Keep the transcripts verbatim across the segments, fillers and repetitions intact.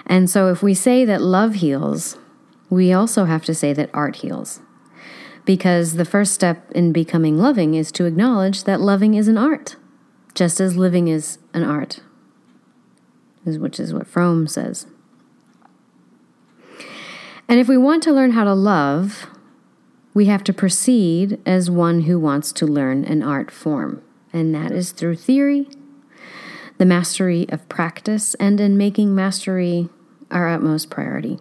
And so if we say that love heals, we also have to say that art heals. Because the first step in becoming loving is to acknowledge that loving is an art, just as living is an art, which is what Fromm says. And if we want to learn how to love, we have to proceed as one who wants to learn an art form. And that is through theory, the mastery of practice, and in making mastery our utmost priority.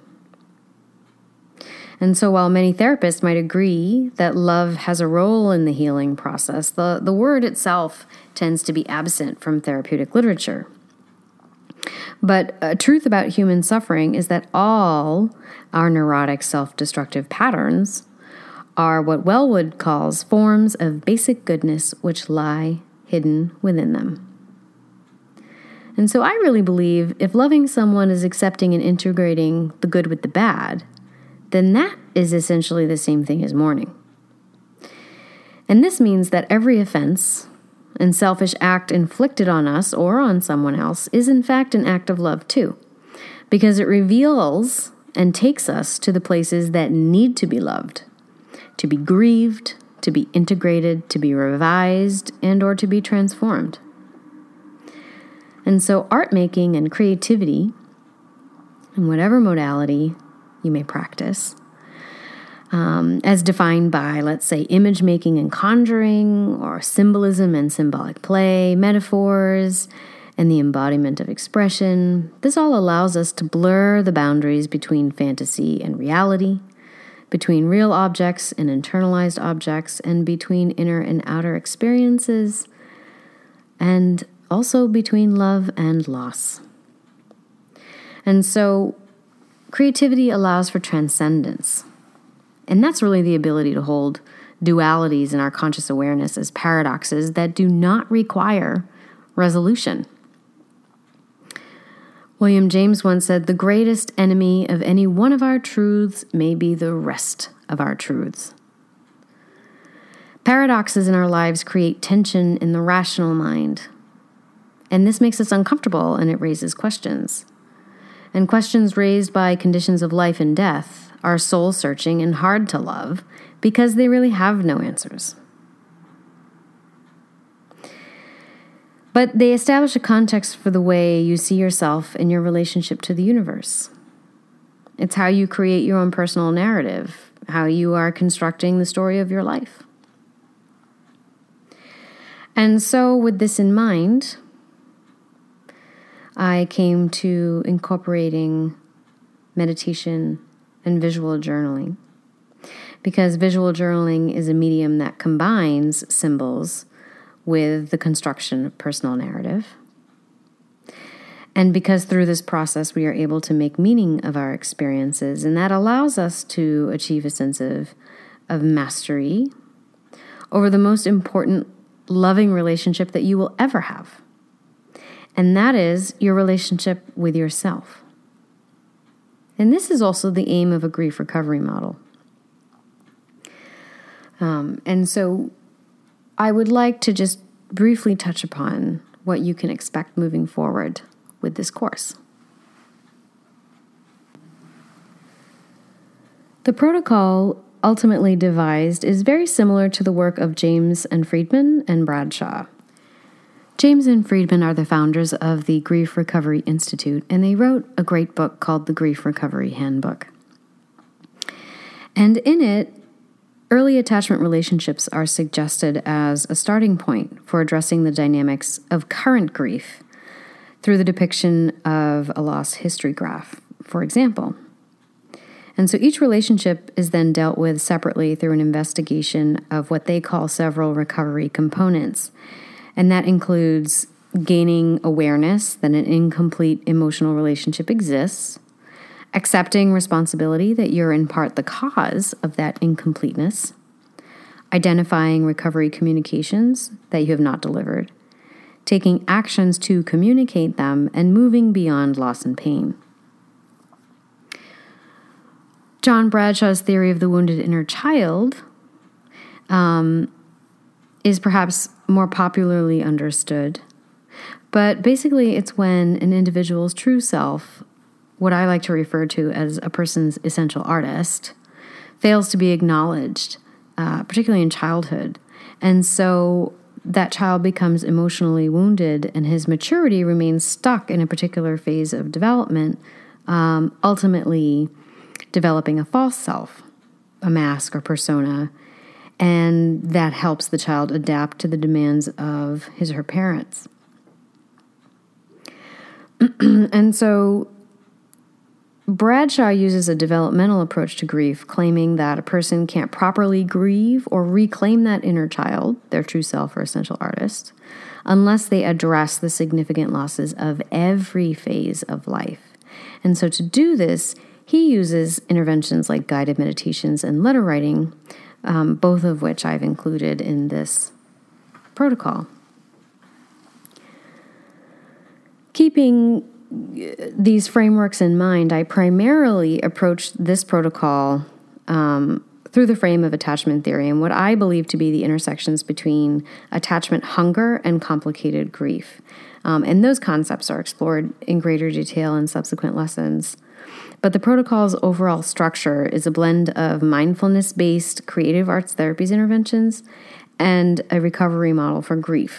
And so while many therapists might agree that love has a role in the healing process, the, the word itself tends to be absent from therapeutic literature. But a truth about human suffering is that all our neurotic self-destructive patterns are what Wellwood calls forms of basic goodness which lie hidden within them. And so I really believe if loving someone is accepting and integrating the good with the bad, then that is essentially the same thing as mourning. And this means that every offense and selfish act inflicted on us or on someone else is in fact an act of love too, because it reveals and takes us to the places that need to be loved, to be grieved, to be integrated, to be revised, and or to be transformed. And so art making and creativity, in whatever modality you may practice, um, as defined by, let's say, image making and conjuring, or symbolism and symbolic play, metaphors, and the embodiment of expression, this all allows us to blur the boundaries between fantasy and reality, between real objects and internalized objects, and between inner and outer experiences, and also between love and loss. And so creativity allows for transcendence. And that's really the ability to hold dualities in our conscious awareness as paradoxes that do not require resolution. William James once said, "The greatest enemy of any one of our truths may be the rest of our truths." Paradoxes in our lives create tension in the rational mind. And this makes us uncomfortable, and it raises questions. And questions raised by conditions of life and death are soul-searching and hard to love because they really have no answers. But they establish a context for the way you see yourself and your relationship to the universe. It's how you create your own personal narrative, how you are constructing the story of your life. And so with this in mind, I came to incorporating meditation and visual journaling, because visual journaling is a medium that combines symbols with the construction of personal narrative. And because through this process we are able to make meaning of our experiences, and that allows us to achieve a sense of, of mastery over the most important loving relationship that you will ever have. And that is your relationship with yourself. And this is also the aim of a grief recovery model. Um, and so I would like to just briefly touch upon what you can expect moving forward with this course. The protocol ultimately devised is very similar to the work of James and Friedman and Bradshaw. James and Friedman are the founders of the Grief Recovery Institute, and they wrote a great book called the Grief Recovery Handbook. And in it, early attachment relationships are suggested as a starting point for addressing the dynamics of current grief through the depiction of a loss history graph, for example. And so each relationship is then dealt with separately through an investigation of what they call several recovery components. And that includes gaining awareness that an incomplete emotional relationship exists, accepting responsibility that you're in part the cause of that incompleteness, identifying recovery communications that you have not delivered, taking actions to communicate them, and moving beyond loss and pain. John Bradshaw's theory of the wounded inner child um, is perhaps more popularly understood. But basically, it's when an individual's true self what I like to refer to as a person's essential artist, fails to be acknowledged, uh, particularly in childhood. And so that child becomes emotionally wounded and his maturity remains stuck in a particular phase of development, um, ultimately developing a false self, a mask or persona, and that helps the child adapt to the demands of his or her parents. And so Bradshaw uses a developmental approach to grief, claiming that a person can't properly grieve or reclaim that inner child, their true self or essential artist, unless they address the significant losses of every phase of life. And so to do this, he uses interventions like guided meditations and letter writing, um, both of which I've included in this protocol. Keeping these frameworks in mind, I primarily approached this protocol um, through the frame of attachment theory and what I believe to be the intersections between attachment hunger and complicated grief. Um, and those concepts are explored in greater detail in subsequent lessons. But the protocol's overall structure is a blend of mindfulness-based creative arts therapies interventions and a recovery model for grief.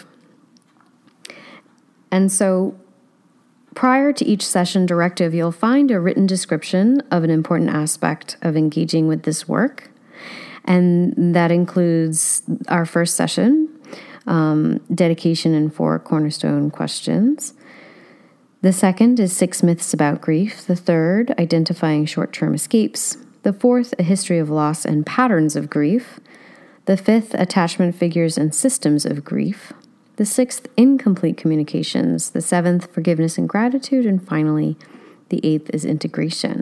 And so prior to each session directive, you'll find a written description of an important aspect of engaging with this work. And that includes our first session, um, dedication and four cornerstone questions. The second is six myths about grief. The third, identifying short-term escapes. The fourth, a history of loss and patterns of grief. The fifth, attachment figures and systems of grief. The sixth, incomplete communications. The seventh, forgiveness and gratitude. And finally, the eighth is integration.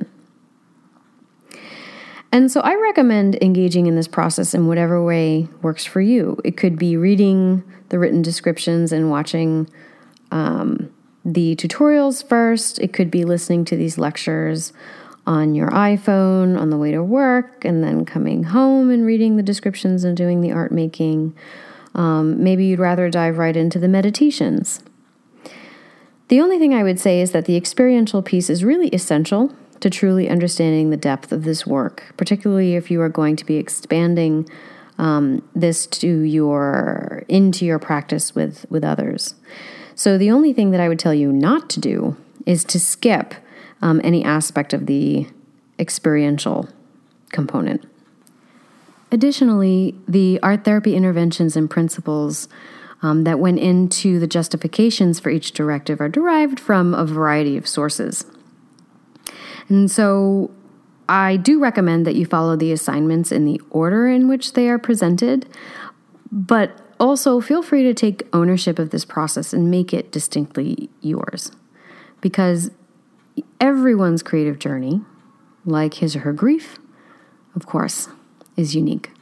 And so I recommend engaging in this process in whatever way works for you. It could be reading the written descriptions and watching um, the tutorials first. It could be listening to these lectures on your iPhone on the way to work, and then coming home and reading the descriptions and doing the art making. Um, maybe you'd rather dive right into the meditations. The only thing I would say is that the experiential piece is really essential to truly understanding the depth of this work, particularly if you are going to be expanding um, this to your into your practice with, with others. So the only thing that I would tell you not to do is to skip um, any aspect of the experiential component. Additionally, the art therapy interventions and principles um, that went into the justifications for each directive are derived from a variety of sources. And so I do recommend that you follow the assignments in the order in which they are presented, but also feel free to take ownership of this process and make it distinctly yours. Because everyone's creative journey, like his or her grief, of course, is unique.